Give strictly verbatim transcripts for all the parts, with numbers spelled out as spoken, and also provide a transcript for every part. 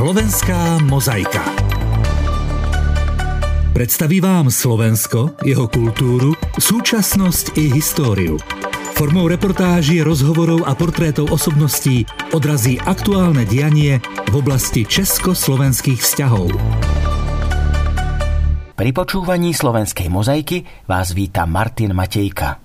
Slovenská mozaika. Predstaví vám Slovensko, jeho kultúru, súčasnosť i históriu. Formou reportáží, rozhovorov a portrétov osobností odrazí aktuálne dianie v oblasti československých vzťahov. Pri počúvaní Slovenskej mozaiky vás víta Martin Matejka.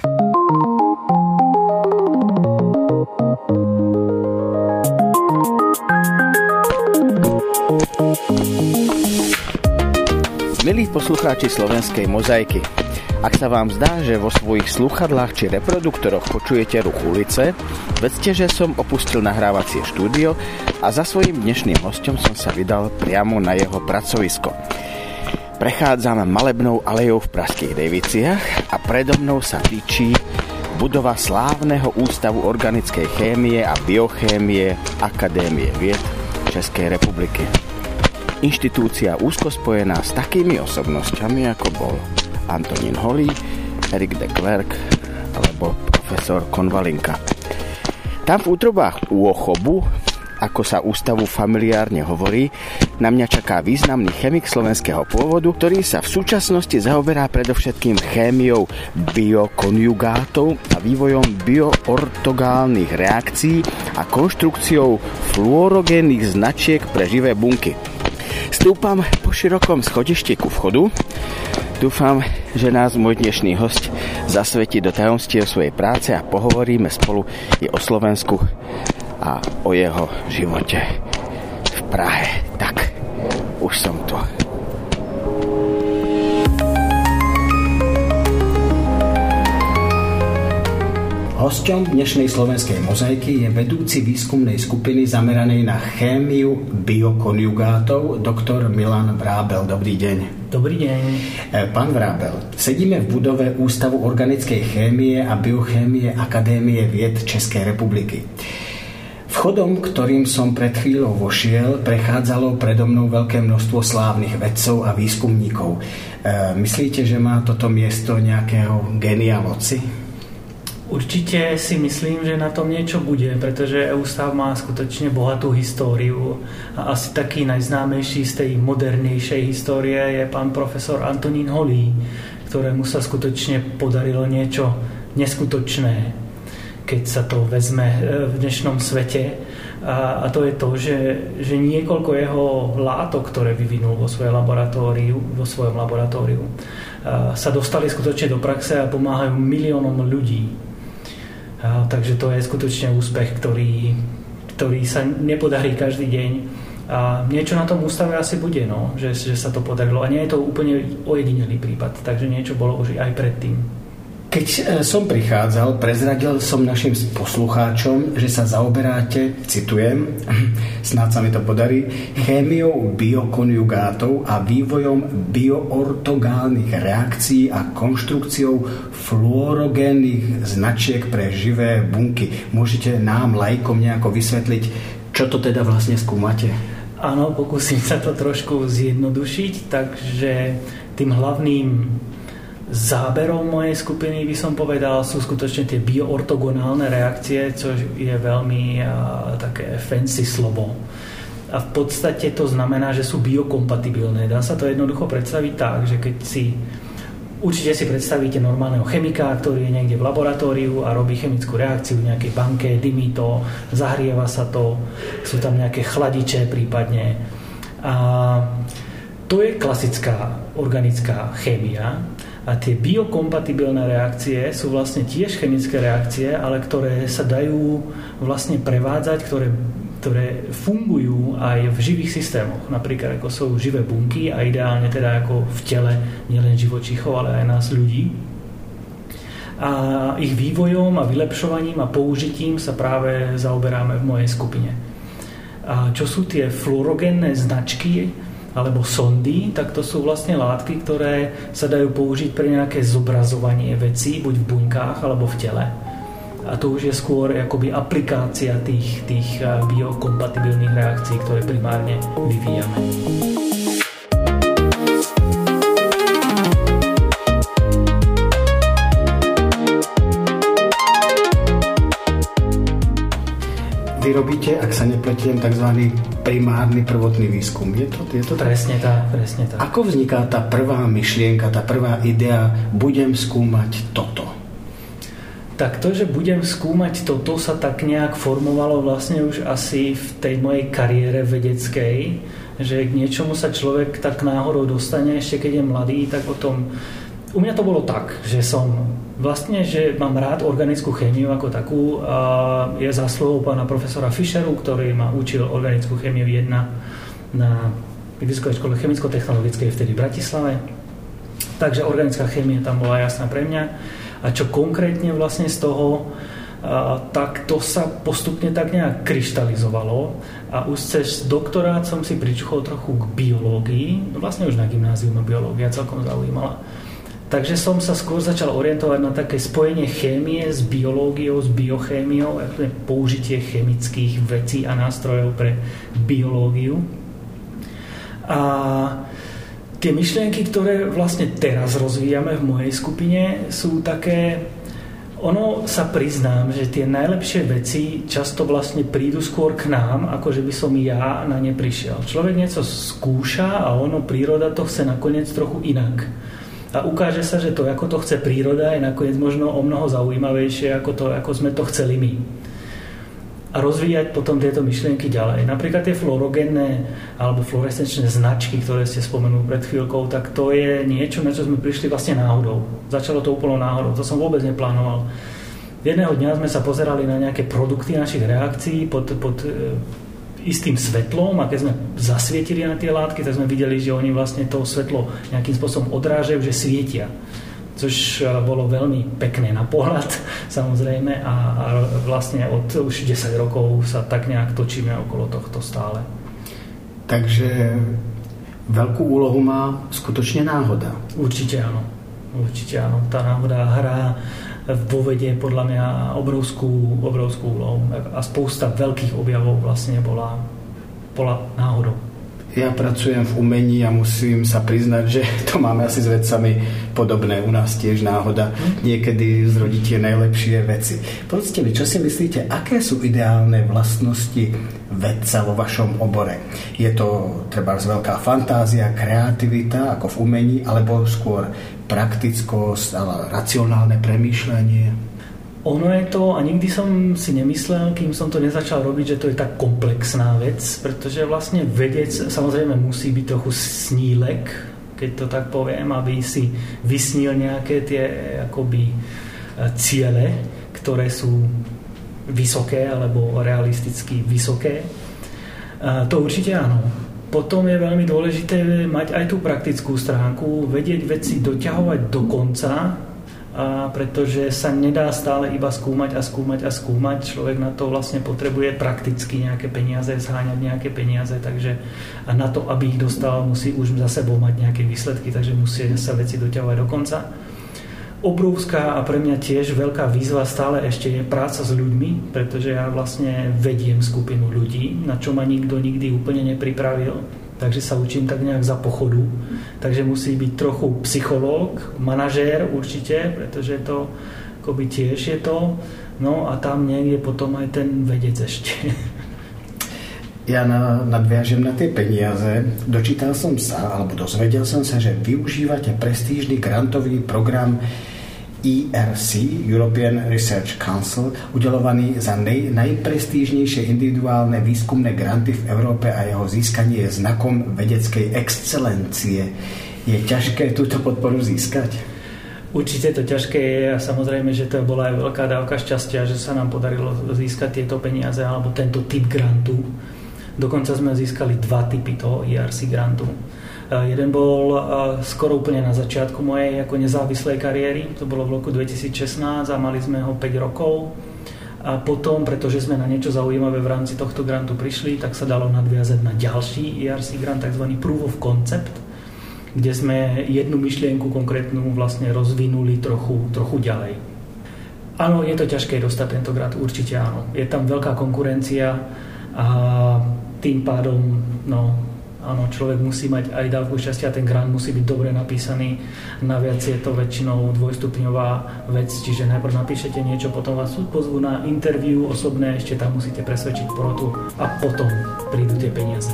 Milí poslucháči Slovenskej mozaiky, ak sa vám zdá, že vo svojich slúchadlách či reproduktoroch počujete ruch ulice, vedzte, že som opustil nahrávacie štúdio a za svojím dnešným hosťom som sa vydal priamo na jeho pracovisko. Prechádzam malebnou alejou v pražských Dejviciach a predo mnou sa tyčí budova slávneho Ústavu organickej chémie a biochémie Akadémie vied Českej republiky. Inštitúcia úzko spojená s takými osobnosťami, ako bol Antonín Holý, Erik de Klerk alebo profesor Konvalinka. Tam v útrobách Úochobu, ako sa ústavu familiárne hovorí, na mňa čaká významný chemik slovenského pôvodu, ktorý sa v súčasnosti zaoberá predovšetkým chémiou biokonjugátov a vývojom bioortogálnych reakcií a konštrukciou fluorogénnych značiek pre živé bunky. Stúpam po širokom schodišti ku vchodu. Dúfam, že nás môj dnešný hosť zasvetí do tajomstiev svojej práce a pohovoríme spolu i o Slovensku a o jeho živote v Prahe. Tak, už som tu. Hosťom dnešnej Slovenskej mozaiky je vedúci výskumnej skupiny zameranej na chémiu biokonjugátov, doktor Milan Vrábel. Dobrý deň. Dobrý deň. Pán Vrábel, sedíme v budove Ústavu organickej chémie a biochémie Akadémie vied Českej republiky. Vchodom, ktorým som pred chvíľou vošiel, prechádzalo predo mnou veľké množstvo slávnych vedcov a výskumníkov. Myslíte, že má toto miesto nejakého génia moci? Určite si myslím, že na tom niečo bude, pretože ústav má skutočne bohatú históriu a asi taký najznámejší z tej modernejšej histórie je pán profesor Antonín Holý, ktorému sa skutočne podarilo niečo neskutočné, keď sa to vezme v dnešnom svete. A, a to je to, že, že niekoľko jeho látok, ktoré vyvinul vo svojom laboratóriu, vo svojom laboratóriu sa dostali skutočne do praxe a pomáhajú miliónom ľudí. A, takže to je skutočne úspech, ktorý, ktorý sa nepodarí každý deň. A niečo na tom ústave asi bude, no, že, že sa to podarilo. A nie je to úplne ojedinelý prípad, takže niečo bolo už aj predtým. Keď som prichádzal, prezradil som našim poslucháčom, že sa zaoberáte, citujem, snáď sa mi to podarí, chémiou biokonjugátov a vývojom bioortogálnych reakcií a konštrukciou fluorogénnych značiek pre živé bunky. Môžete nám, laikom, nejako vysvetliť, čo to teda vlastne skúmate? Áno, pokúsim sa to trošku zjednodušiť, takže tým hlavným záberom mojej skupiny by som povedal sú skutočne tie bioortogonálne reakcie, čo je veľmi a, také fancy slovo. A v podstate to znamená, že sú biokompatibilné. Dá sa to jednoducho predstaviť tak, že keď si určite si predstavíte normálneho chemika, ktorý je niekde v laboratóriu a robí chemickú reakciu v nejakej banke, dymí to, zahrieva sa to, sú tam nejaké chladiče prípadne. A to je klasická organická chémia. A tie biokompatibilné reakcie sú vlastne tiež chemické reakcie, ale ktoré sa dajú vlastne prevádzať, ktoré, ktoré fungujú aj v živých systémoch. Napríklad ako sú živé bunky a ideálne teda ako v tele nielen živočíchov, ale aj nás ľudí. A ich vývojom a vylepšovaním a použitím sa práve zaoberáme v mojej skupine. A čo sú tie fluorogénne značky alebo sondy, tak to sú vlastne látky, ktoré sa dajú použiť pre nejaké zobrazovanie vecí, buď v buňkách alebo v tele. A to už je skôr akoby aplikácia tých, tých biokompatibilných reakcií, ktoré primárne vyvíjame. Vy vy robíte, ak sa nepletiem, tzv. Primárny prvotný výskum. Je to, je to presne tak? Presne tak. Ako vzniká tá prvá myšlienka, tá prvá idea, budem skúmať toto? Tak to, že budem skúmať toto, sa tak nejak formovalo vlastne už asi v tej mojej kariére vedeckej, že k niečomu sa človek tak náhodou dostane, ešte keď je mladý, tak o tom... U mňa to bolo tak, že som vlastne, že mám rád organickú chémiu ako takú a je zásluhou pána profesora Fischeru, ktorý ma učil organickú chémiu jedna na Vysokej škole chemicko-technologickej vtedy v Bratislave. Takže organická chémia tam bola jasná pre mňa. A čo konkrétne vlastne z toho, a, tak to sa postupne tak nejak kryštalizovalo a už cez doktorát som si pričuchol trochu k biológii, vlastne už na gymnáziu ma biológia celkom zaujímala. Takže som sa skôr začal orientovať na také spojenie chémie s biológiou, s biochémiou, použitie chemických vecí a nástrojov pre biológiu. A tie myšlienky, ktoré vlastne teraz rozvíjame v mojej skupine, sú také... Ono sa priznám, že tie najlepšie veci často vlastne prídu skôr k nám, ako že by som ja na ne prišiel. Človek niečo skúša a ono, príroda to chce nakoniec trochu inak. A ukáže sa, že to, ako to chce príroda, je nakoniec možno o mnoho zaujímavejšie, ako to, ako sme to chceli my. A rozvíjať potom tieto myšlienky ďalej. Napríklad tie fluorogénne alebo fluorescenčné značky, ktoré ste spomenuli pred chvíľkou, tak to je niečo, na čo sme prišli vlastne náhodou. Začalo to úplnou náhodou, to som vôbec neplánoval. Jedného dňa sme sa pozerali na nejaké produkty našich reakcií pod, pod e, istým svetlom a keď sme zasvietili na tie látky, tak sme videli, že oni vlastne to svetlo nejakým spôsobom odrážajú, že svietia. Což bolo veľmi pekné na pohľad, samozrejme, a, a vlastne od už desať rokov sa tak nejak točíme okolo tohto stále. Takže veľkú úlohu má skutočne náhoda. Určite áno. Určite áno. Tá náhoda hrá vo vede podľa mňa obrovskú, obrovskú úlohu a spousta veľkých objavov vlastne bola, bola náhodou. Ja pracujem v umení a musím sa priznať, že to máme asi s vedcami podobné. U nás tiež náhoda niekedy zrodí tie najlepšie veci. Povedzte mi, čo si myslíte, aké sú ideálne vlastnosti vedca vo vašom obore? Je to treba veľká fantázia, kreativita ako v umení, alebo skôr praktickosť, ale racionálne premýšľanie? Ono je to, a nikdy som si nemyslel, kým som to nezačal robiť, že to je tak komplexná vec, pretože vlastne vedec samozrejme musí byť trochu snílek, keď to tak poviem, aby si vysnil nejaké tie akoby ciele, ktoré sú vysoké alebo realisticky vysoké. A to určite áno. Potom je veľmi dôležité mať aj tú praktickú stránku, vedieť veci doťahovať do konca, a pretože sa nedá stále iba skúmať a skúmať a skúmať. Človek na to vlastne potrebuje prakticky nejaké peniaze, zháňať nejaké peniaze, takže a na to, aby ich dostal, musí už za sebou mať nejaké výsledky, takže musí sa veci doťahovať do konca. Obrovská a pre mňa tiež veľká výzva stále ešte je práca s ľuďmi, pretože ja vlastne vediem skupinu ľudí, na čo ma nikto nikdy úplne nepripravil. Takže sa učím tak nejak za pochodu. Takže musí byť trochu psychológ, manažér určite, pretože to akoby tiež je to. No a tam niekde potom aj ten vedec ešte. Ja na, nadviažem na tie peniaze. Dočítal som sa, alebo dozvedel som sa, že využívate prestížny grantový program E R C, European Research Council, udelovaný za nej, najprestížnejšie individuálne výskumné granty v Európe a jeho získanie je znakom vedeckej excelencie. Je ťažké túto podporu získať? Určite to ťažké je a samozrejme, že to bola aj veľká dávka šťastia, že sa nám podarilo získať tieto peniaze alebo tento typ grantu. Dokonca sme získali dva typy toho E R C grantu. Jeden bol skoro úplne na začiatku mojej ako nezávislej kariéry, to bolo v roku dvetisícšestnásť a mali sme ho päť rokov. A potom, pretože sme na niečo zaujímavé v rámci tohto grantu prišli, tak sa dalo nadviazať na ďalší E R C grant, tzv. Proof of Concept, kde sme jednu myšlienku konkrétnu vlastne rozvinuli trochu, trochu ďalej. Áno, je to ťažké dostať tento grant, určite áno. Je tam veľká konkurencia a tým pádom, no, áno, človek musí mať aj dávku šťastia, ten grant musí byť dobre napísaný, naviac je to väčšinou dvojstupňová vec, čiže najprv napíšete niečo, potom vás pozvú na interview osobné, ešte tam musíte presvedčiť porotu a potom prídu tie peniaze.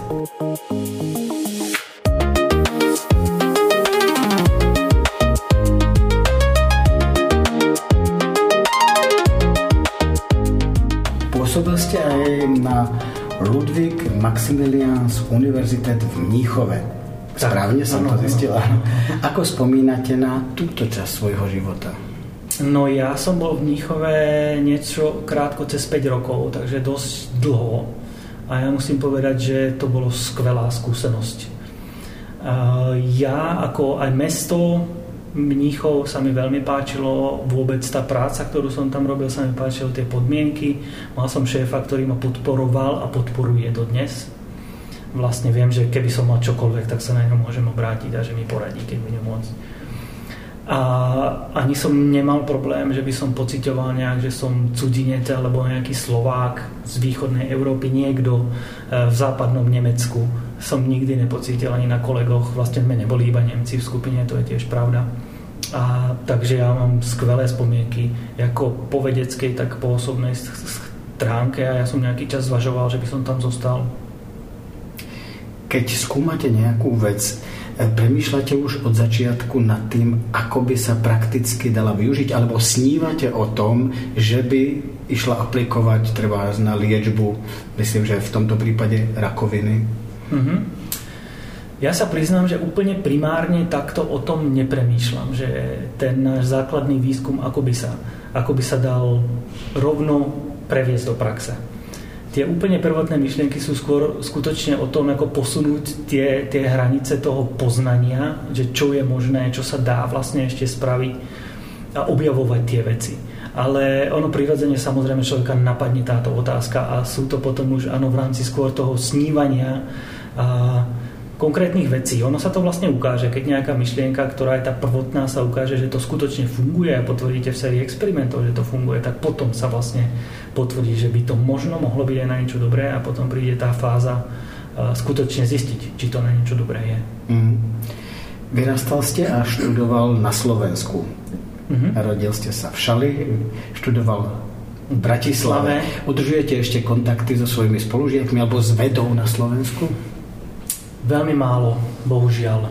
Pôsobil ste aj na Ludwig Maximilians Universität v Mníchove. Správne som to zistila. Ako spomínate na túto časť svojho života? No ja som bol v Mníchove niečo krátko cez päť rokov, takže dosť dlho. A ja musím povedať, že to bolo skvelá skúsenosť. Ja ako aj mesto Mníchov sa mi veľmi páčilo, vôbec tá práca, ktorú som tam robil, sa mi páčilo, tie podmienky. Mal som šéfa, ktorý ma podporoval a podporuje dodnes. Vlastne viem, že keby som mal čokoľvek, tak sa na ňo môžem obrátiť a že mi poradí, keď budem môcť. A ani som nemal problém, že by som pociťoval nejak, že som cudzinec alebo nejaký Slovák z východnej Európy, niekto v západnom Nemecku. Som nikdy nepocítil ani na kolegoch, vlastne sme neboli iba Nemci v skupine, to je tiež pravda. A takže ja mám skvelé spomienky, ako po vedeckej, tak po osobnej stránke, a ja som nejaký čas zvažoval, že by som tam zostal. Keď skúmate nejakú vec, premýšľate už od začiatku nad tým, ako by sa prakticky dala využiť, alebo snívate o tom, že by išla aplikovať treba na liečbu, myslím, že v tomto prípade rakoviny? Mm-hmm. Ja sa priznám, že úplne primárne takto o tom nepremýšľam, že ten náš základný výskum ako by sa, ako by sa dal rovno previesť do praxe. Tie úplne prvotné myšlienky sú skôr skutočne o tom, ako posunúť tie, tie hranice toho poznania, že čo je možné, čo sa dá vlastne ešte spraviť a objavovať tie veci. Ale ono prirodzene samozrejme človeka napadne táto otázka a sú to potom už áno v rámci skôr toho snívania a konkrétnych vecí. Ono sa to vlastne ukáže, keď nejaká myšlienka, ktorá je tá prvotná, sa ukáže, že to skutočne funguje a potvrdíte v sérii experimentov, že to funguje, tak potom sa vlastne potvrdí, že by to možno mohlo byť aj na niečo dobré a potom príde tá fáza uh, skutočne zistiť, či to na niečo dobré je. Mm. Vyrastal ste a študoval na Slovensku. Mm-hmm. Narodil ste sa v Šali, študoval v Bratislave. Udržujete ešte kontakty so svojimi spolužiakmi alebo s vedou na Slovensku? Veľmi málo, bohužiaľ.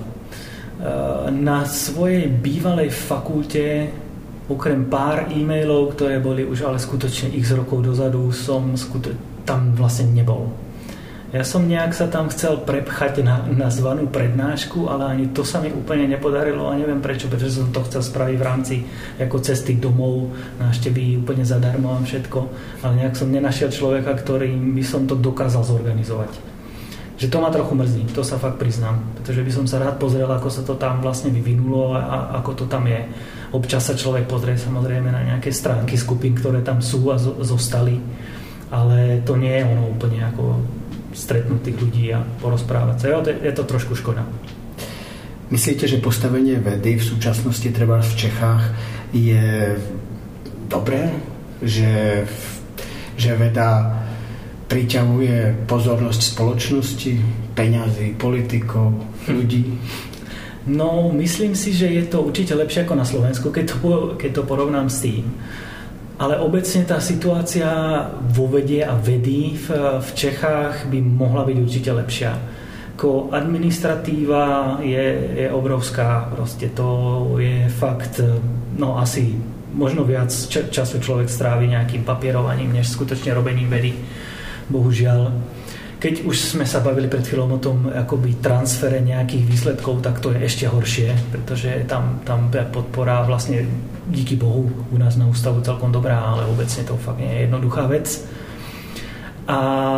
Na svojej bývalej fakulte, okrem pár e-mailov, ktoré boli už ale skutočne x rokov dozadu, som skuto- tam vlastne nebol. Ja som nejak sa tam chcel prepchať na, na zvanú prednášku, ale ani to sa mi úplne nepodarilo a neviem prečo, pretože som to chcel spraviť v rámci ako cesty domov, návštevy úplne zadarmo a všetko, ale nejak som nenašiel človeka, ktorým by som to dokázal zorganizovať. Že to ma trochu mrzí, to sa fakt priznám, pretože by som sa rád pozrel, ako sa to tam vlastne vyvinulo a, a ako to tam je. Občas sa človek pozrie samozrejme na nejaké stránky skupín, ktoré tam sú a zo, zostali, ale to nie je ono úplne ako stretnúť tých ľudí a porozprávať sa. Jo, je to trošku škoda. Myslíte, že postavenie vedy v súčasnosti treba v Čechách je dobré? Že, že veda priťahuje pozornosť spoločnosti, peňazí, politikov, ľudí? No, myslím si, že je to určite lepšie ako na Slovensku, keď to, keď to porovnám s tým. Ale obecne tá situácia vo vede a vedy v, v Čechách by mohla byť určite lepšia. Ako administratíva je, je obrovská, proste to je fakt, no asi možno viac času človek strávi nejakým papierovaním, než skutočne robením vedy. Bohužiaľ. Keď už sme sa bavili pred chvíľou o tom akoby transfere nejakých výsledkov, tak to je ešte horšie, pretože tam, tam podpora vlastne díky Bohu u nás na ústavu celkom dobrá, ale obecne to fakt nie je jednoduchá vec. A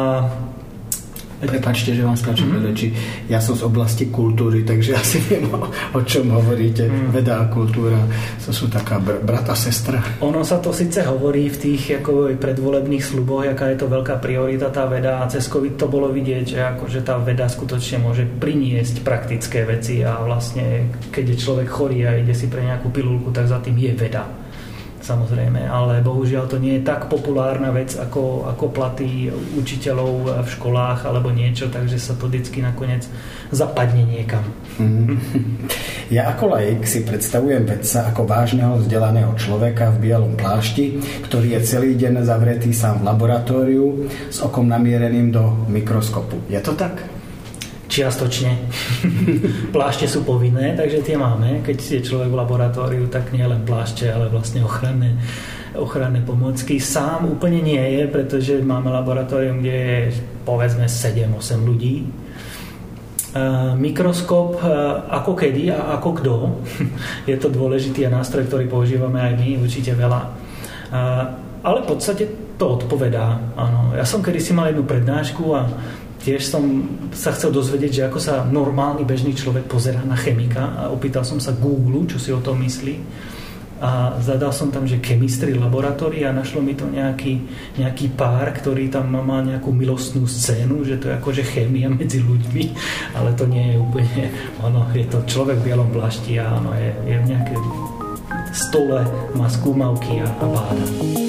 prepáčte, že vám skáčem do reči. Ja som z oblasti kultúry, takže asi viem, o, o čom hovoríte. Mm. Veda a kultúra, to sú taká br- brat a sestra. Ono sa to síce hovorí v tých ako predvolebných sluboch, aká je to veľká priorita tá veda a cez COVID to bolo vidieť, že akože tá veda skutočne môže priniesť praktické veci a vlastne keď je človek chorý a ide si pre nejakú pilulku, tak za tým je veda. samozrejme, ale bohužiaľ to nie je tak populárna vec ako, ako platy učiteľov v školách alebo niečo, takže sa to vždycky nakoniec zapadne niekam. Mm. Ja ako laik si predstavujem vedca ako vážneho vzdelaného človeka v bielom plášti, ktorý je celý deň zavretý sám v laboratóriu s okom namiereným do mikroskopu. Je to tak? Čiastočne. Plášte sú povinné, takže tie máme. Keď je človek v laboratóriu, tak nie len plášte, ale vlastne ochranné, ochranné pomôcky. Sám úplne nie je, pretože máme laboratórium, kde je povedzme sedem osem ľudí. Uh, mikroskop uh, ako kedy a ako kto. Je to dôležitý nástroj, ktorý používame aj my, určite veľa. Uh, ale v podstate to odpovedá. Áno. Ja som kedysi mal jednu prednášku a tiež som sa chcel dozvedieť, že ako sa normálny bežný človek pozerá na chemika a opýtal som sa Google, čo si o tom myslí a zadal som tam, že chemistry laboratória a našlo mi to nejaký, nejaký pár, ktorý tam má nejakú milostnú scénu, že to je akože chémia medzi ľuďmi, ale to nie je úplne, ono, je to človek v bielom plášti a ono je, je v nejakej stole, má skúmavky a, a báda.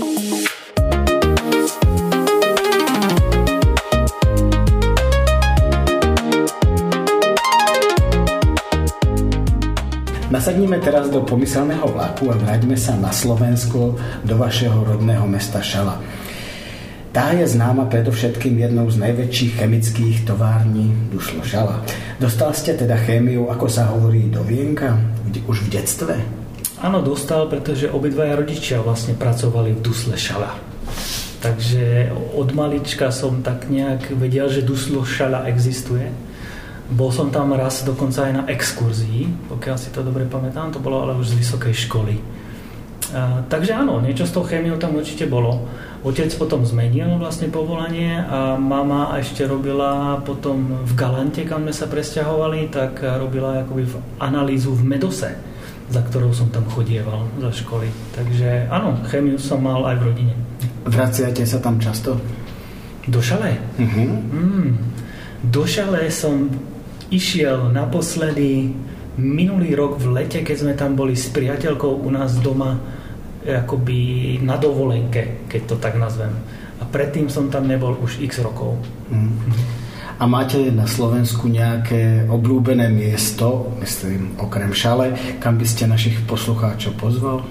Nasadnime teraz do pomyselného vlaku a vráťme sa na Slovensko, do vašeho rodného mesta Šala. Tá je známa predovšetkým jednou z najväčších chemických tovární Duslo Šala. Dostal ste teda chémiu, ako sa hovorí, do vienka už v detstve? Áno, dostal, pretože obidvaja rodičia vlastne pracovali v Dusle Šala. Takže od malička som tak nejak vedel, že Duslo Šala existuje. Bol som tam raz dokonca aj na exkurzii, pokiaľ si to dobre pamätám, to bolo ale už z vysokej školy. A, takže áno, niečo z toho chémiou tam určite bolo. Otec potom zmenil vlastne povolanie a mama ešte robila potom v Galante, kam sme sa presťahovali, tak robila akoby v analýzu v Medose, za ktorou som tam chodieval za školy. Takže áno, chémiu som mal aj v rodine. Vraciate sa tam často? Do Šale? Uh-huh. Mm, do Šale som išiel naposledy minulý rok v lete, keď sme tam boli s priateľkou u nás doma akoby na dovolenke, keď to tak nazvem. A predtým som tam nebol už x rokov. Mm. A máte na Slovensku nejaké obľúbené miesto, myslím, okrem Šale, kam by ste našich poslucháčov pozval?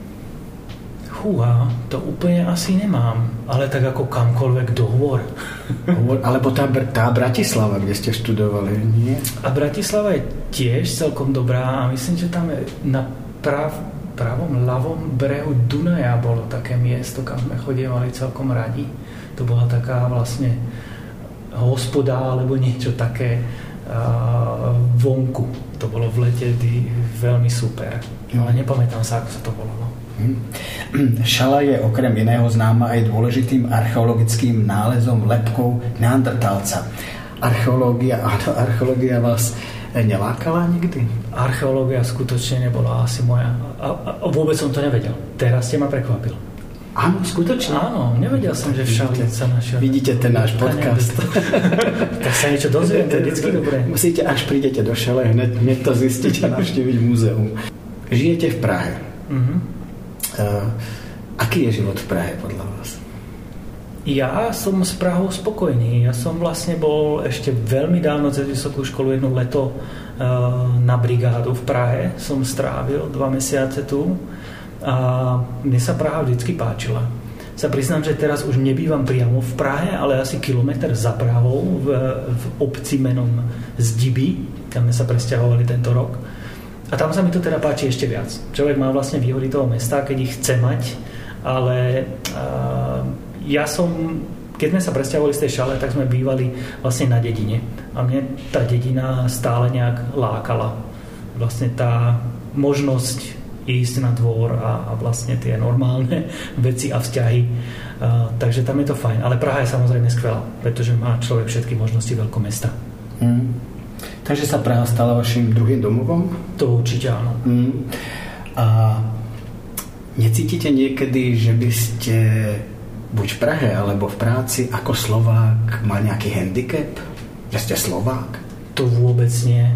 Húha, to úplne asi nemám, ale tak ako kamkoľvek do hôr. Alebo tá, tá Bratislava, kde ste študovali, nie? A Bratislava je tiež celkom dobrá a myslím, že tam je na prav, pravom, ľavom brehu Dunaja bolo také miesto, kam sme chodievali celkom radi. To bola taká vlastne hospoda alebo niečo také uh, vonku. To bolo v lete veľmi super. Ale nepamätám sa, ako sa to volalo. Šala je okrem iného známa aj dôležitým archeologickým nálezom lebkov neandertálca. Archeológia, áno, archeológia vás nelákala nikdy? Archeológia skutočne nebola asi moja. A, a vôbec som to nevedel. Teraz ste ma prekvapil. Áno, skutočne? Áno, nevedel som, že v Šali sa našiel. Vidíte ten náš podcast. Tak sa niečo dozviem, to je vždycky dobré. Musíte, až prídete do Šale, hneď, hneď to zistiť a navštíviť múzeum. Žijete v Prahe. Mhm. Uh, aký je život v Prahe podľa vás? Ja som s Prahou spokojný. Ja som vlastne bol ešte veľmi dávno cez vysokú školu jedno leto uh, na brigádu v Prahe. Som strávil dva mesiace tu a mne sa Praha vždycky páčila. Sa priznám, že teraz už nebývam priamo v Prahe, ale asi kilometr za Prahou v, v obci menom Zdiby, kam sme sa presťahovali tento rok. A tam sa mi to teda páči ešte viac. Človek má vlastne výhody toho mesta, keď ich chce mať, ale uh, ja som, keď sme sa presťahovali z tej Šale, tak sme bývali vlastne na dedine. A mne tá dedina stále nejak lákala. Vlastne tá možnosť ísť na dvor a, a vlastne tie normálne veci a vzťahy. Uh, takže tam je to fajn. Ale Praha je samozrejme skvelá, pretože má človek všetky možnosti veľkomesta. Mm. Takže sa Praha stala vašim druhým domovom? To určite áno. Mm. A necítite niekedy, že by ste buď v Prahe alebo v práci ako Slovák mal nejaký handicap? Že ste Slovák? To vôbec nie.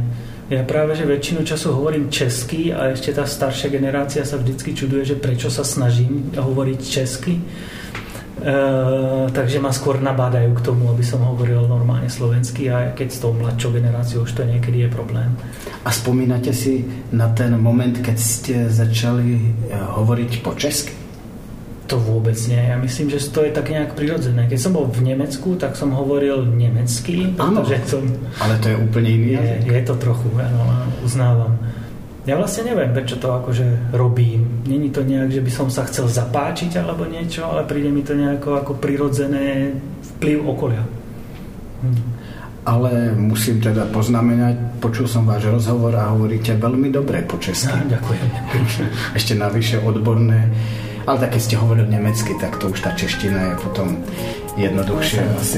Ja práve, že väčšinu času hovorím česky a ešte tá staršia generácia sa vždycky čuduje, že prečo sa snažím hovoriť česky. Uh, takže ma skôr nabádajú k tomu, aby som hovoril normálne slovensky, a keď s tou mladšou generáciou už to niekedy je problém. A spomínate si na ten moment, keď ste začali hovoriť po česky? To vôbec nie. Ja myslím, že to je tak nejak prirodzené. Keď som bol v Nemecku, tak som hovoril nemecky. Áno, som... ale to je úplne iný jazyk. Je, je to trochu, áno, uznávam. Ja vlastne neviem, prečo to akože robím. Není to nejak, že by som sa chcel zapáčiť alebo niečo, ale príde mi to nejako ako prirodzené vplyv okolia. Hm. Ale musím teda poznamenať, počul som váš rozhovor a hovoríte veľmi dobre po česky. No, ďakujem. Ešte navyše odborné. Ale tak keď ste hovorili nemecky, tak to už tá čeština je potom jednoduchšie asi.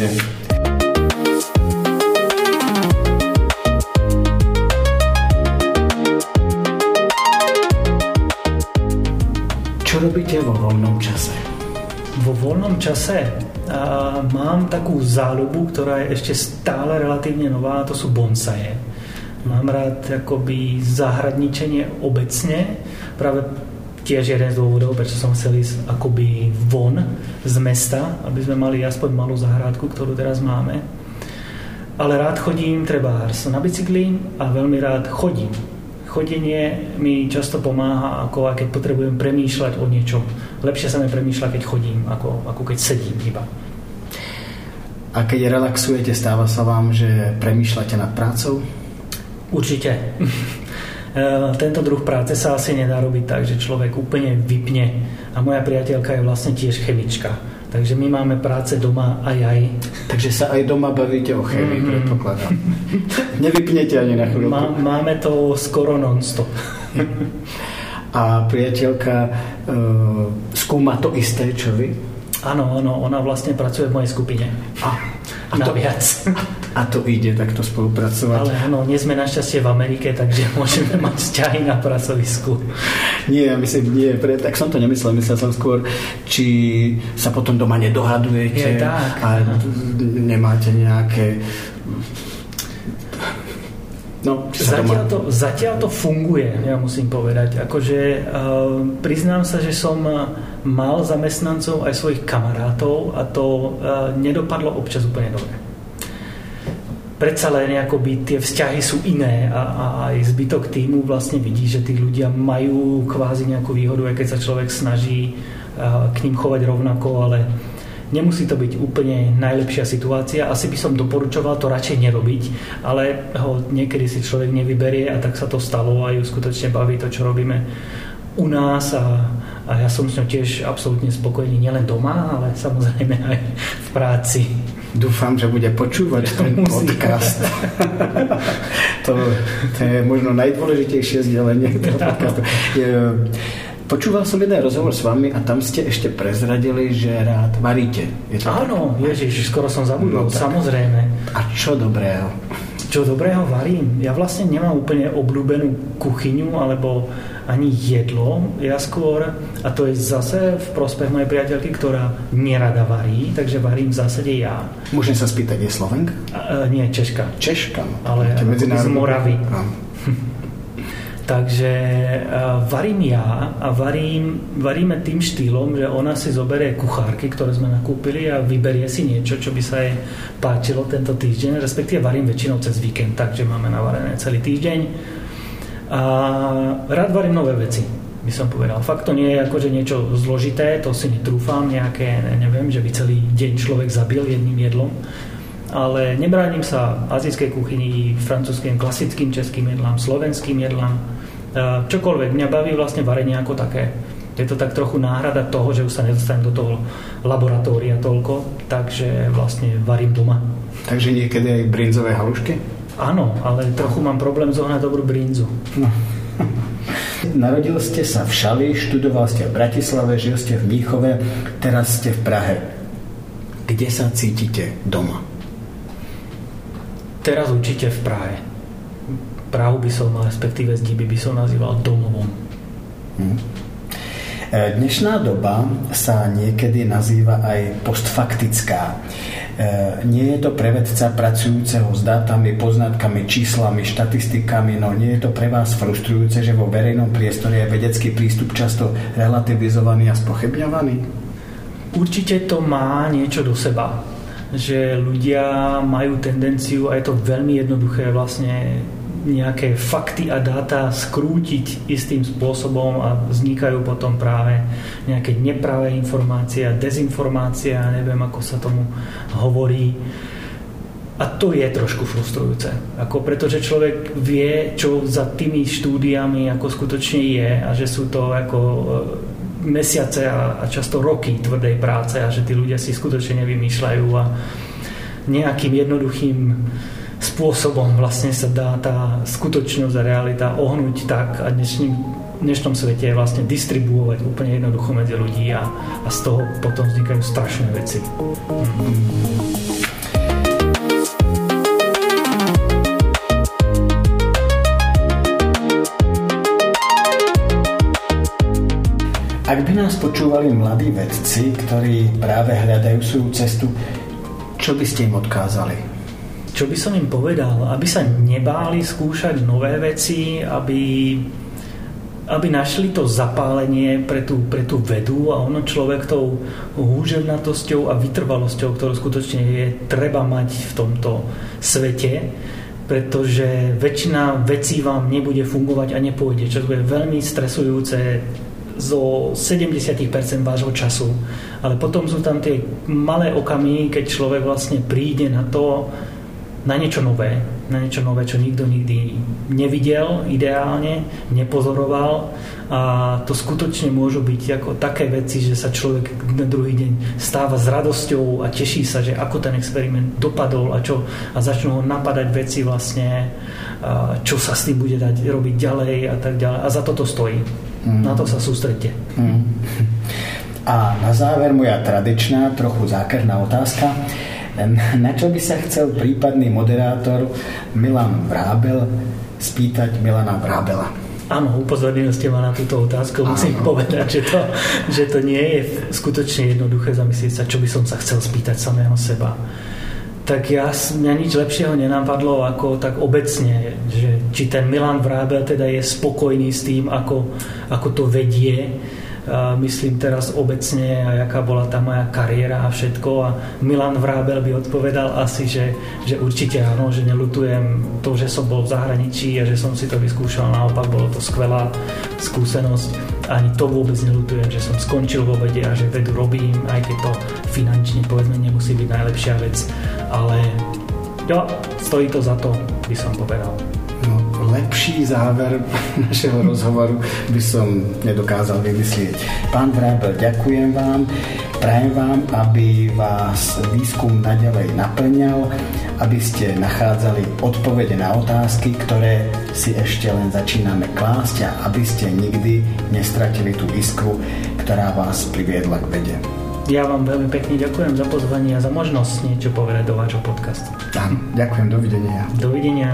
Čo robíte vo voľnom čase? Vo voľnom čase a mám takú záľubu, ktorá je ešte stále relatívne nová, a to sú bonsaje. Mám rád akoby zahradničenie obecne, práve tiež jeden z dôvodov, prečo som chcel ísť akoby von z mesta, aby sme mali aspoň malú záhradku, ktorú teraz máme. Ale rád chodím trebárs na bicykli a veľmi rád chodím. Chodenie mi často pomáha, ako keď potrebujem premýšľať o niečom. Lepšie sa mi premýšľa, keď chodím, ako, ako keď sedím iba. A keď relaxujete, stáva sa vám, že premýšľate nad prácou? Určite. Tento druh práce sa asi nedá robiť tak, že človek úplne vypne. A moja priateľka je vlastne tiež chemička. Takže my máme práce doma aj aj. Takže sa aj doma bavíte o chémii, mm-hmm. predpokladám. Nevypnete ani na chvíľku. Má, máme to skoro non-stop. A priateľka e, skúma to isté, čo vy? Áno, áno, ona vlastne pracuje v mojej skupine. A, a to, naviac. A to ide takto spolupracovať? Ale áno, nie sme našťastie v Amerike, takže môžeme mať vzťahy na pracovisku. Nie, ja myslím, nie, pre, tak som to nemyslel, myslel som skôr, či sa potom doma nedohadujete je, tak, a nemáte nejaké... No, zatiaľ, to, zatiaľ to funguje, ja musím povedať. Akože uh, priznám sa, že som mal zamestnancov aj svojich kamarátov a to uh, nedopadlo občas úplne dobre. Predsa len akoby tie vzťahy sú iné a, a aj zbytok tímu vlastne vidí, že tí ľudia majú kvázi nejakú výhodu, aj keď sa človek snaží uh, k ním chovať rovnako, ale nemusí to byť úplne najlepšia situácia. Asi by som doporučoval to radšej nerobiť, ale ho niekedy si človek nevyberie a tak sa to stalo a ju skutočne baví to, čo robíme u nás a, a ja som s ňou tiež absolútne spokojný nielen doma, ale samozrejme aj v práci. Dúfam, že bude počúvať ten podcast. to, to je možno najdôležitejšie vzdelenie toho podcastu. Je, Počúval som jeden rozhovor s vami a tam ste ešte prezradili, že rád varíte. Je to Áno, tak? Ježiš, skoro som zabudol, no, samozrejme. A čo dobrého? Čo dobrého varím? Ja vlastne nemám úplne obľúbenú kuchyňu alebo ani jedlo. Ja skôr, a to je zase v prospech mojej priateľky, ktorá nerada varí, takže varím v zásade ja. Môžem sa spýtať, je Slovenka? A, nie, Češka. Češka? Ale z Moravy. Takže uh, varím ja a varím, varíme tým štýlom, že ona si zoberie kuchárky, ktoré sme nakúpili a vyberie si niečo, čo by sa jej páčilo tento týždeň, respektíve varím väčšinou cez víkend, takže máme navarené celý týždeň a rád varím nové veci, by som povedal. Fakt to nie je akože niečo zložité, to si netrúfam, nejaké, neviem, že by celý deň človek zabil jedným jedlom, ale nebránim sa azijskej kuchyni, francúzským, klasickým českým jedlám, slovenským jedlám. Čokoľvek, mňa baví vlastne varenie ako také. Je to tak trochu náhrada toho, že už sa nedostanem do toho laboratória toľko, takže vlastne varím doma. Takže niekedy aj brinzové halušky? Áno, ale trochu mám problém zohnať dobrú brinzu. No. Narodil ste sa v Šali, študoval ste v Bratislave, žil ste v Mníchove, teraz ste v Prahe. Kde sa cítite doma? Teraz určite v Prahe. Prahu by som, respektíve Zdiby by som nazýval domovom. Hmm. Dnešná doba sa niekedy nazýva aj postfaktická. Nie je to pre vedca pracujúceho s dátami, poznatkami, číslami, štatistikami, no nie je to pre vás frustrujúce, že vo verejnom priestore je vedecký prístup často relativizovaný a spochybňovaný? Určite to má niečo do seba, že ľudia majú tendenciu, a je to veľmi jednoduché vlastne nejaké fakty a dáta skrútiť istým spôsobom a vznikajú potom práve nejaké nepravé informácie a dezinformácie a neviem, ako sa tomu hovorí. A to je trošku frustrujúce. Ako pretože človek vie, čo za tými štúdiami ako skutočne je a že sú to ako mesiace a, a často roky tvrdej práce a že tí ľudia si skutočne nevymýšľajú a nejakým jednoduchým spôsobom vlastne sa dá tá skutočnosť a realita ohnúť tak a dnešným, dnešnom svete vlastne distribuovať úplne jednoducho medzi ľudí a, a z toho potom vznikajú strašné veci. Ak by nás počúvali mladí vedci, ktorí práve hľadajú svoju cestu, čo by ste im odkázali? Čo by som im povedal? Aby sa nebáli skúšať nové veci, aby, aby našli to zapálenie pre tú, pre tú vedu a ono človek tou húževnatosťou a vytrvalosťou, ktorú skutočne je treba mať v tomto svete, pretože väčšina vecí vám nebude fungovať a nepôjde, čo bude veľmi stresujúce zo sedemdesiat percent vášho času. Ale potom sú tam tie malé okamihy, keď človek vlastne príde na to, na niečo nové, na niečo nové, čo nikto nikdy nevidel ideálne, nepozoroval a to skutočne môžu byť ako také veci, že sa človek na druhý deň stáva s radosťou a teší sa, že ako ten experiment dopadol a čo a začnú ho napadať veci vlastne, čo sa s tým bude dať robiť ďalej a tak ďalej a za toto stojí. Mm. Na to sa sústredte. Mm. A na záver moja tradičná, trochu zákerná otázka. Na čo by sa chcel prípadný moderátor Milan Vrábel spýtať Milana Vrábela? Áno, upozornili ste ma na túto otázku. Musím Áno. povedať, že to, že to nie je skutočne jednoduché zamyslieť sa, čo by som sa chcel spýtať samého seba. Tak ja, mňa nič lepšieho nenapadlo ako tak obecne, že či ten Milan Vrábel teda je spokojný s tým, ako, ako to vedie, a myslím teraz obecne a jaká bola tá moja kariéra a všetko a Milan Vrábel by odpovedal asi, že, že určite áno, že neľutujem to, že som bol v zahraničí a že som si to vyskúšal, naopak bolo to skvelá skúsenosť, ani to vôbec neľutujem, že som skončil vo vede a že vedu robím, aj keď to finančne povedzme nemusí byť najlepšia vec, ale jo, stojí to za to, by som povedal. No, lepší záver našeho rozhovoru by som nedokázal vymyslieť. Pán Vrábel, ďakujem vám, prajem vám, aby vás výskum naďalej naplňal, aby ste nachádzali odpovede na otázky, ktoré si ešte len začíname klásť a aby ste nikdy nestratili tú iskru, ktorá vás priviedla k vede. Ja vám veľmi pekne ďakujem za pozvanie a za možnosť niečo povedať do vášho podcastu. Áno, ďakujem, dovidenia. Dovidenia.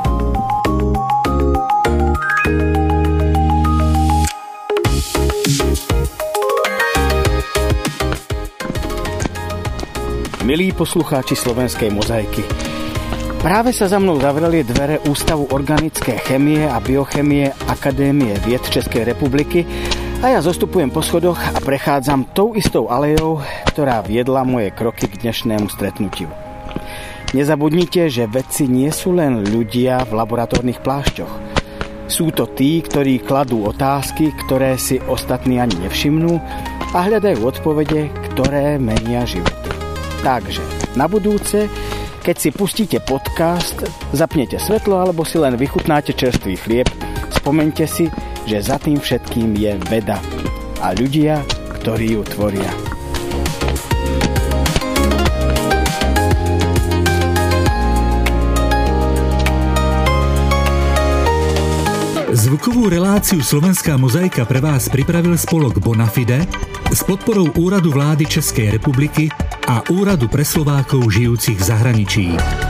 Milí poslucháči Slovenskej mozaiky, práve sa za mnou zavreli dvere Ústavu organické chemie a biochemie Akadémie vied Českej republiky a ja zostupujem po schodoch a prechádzam tou istou alejou, ktorá viedla moje kroky k dnešnému stretnutiu. Nezabudnite, že vedci nie sú len ľudia v laboratórnych plášťoch. Sú to tí, ktorí kladú otázky, ktoré si ostatní ani nevšimnú a hľadajú odpovede, ktoré menia životy. Takže na budúce, keď si pustíte podcast, zapnete svetlo alebo si len vychutnáte čerstvý chlieb, spomeňte si, že za tým všetkým je veda a ľudia, ktorí ju tvoria. Zvukovú reláciu Slovenská mozaika pre vás pripravil spolok Bonafide s podporou Úradu vlády Českej republiky a Úradu pre Slovákov žijúcich v zahraničí.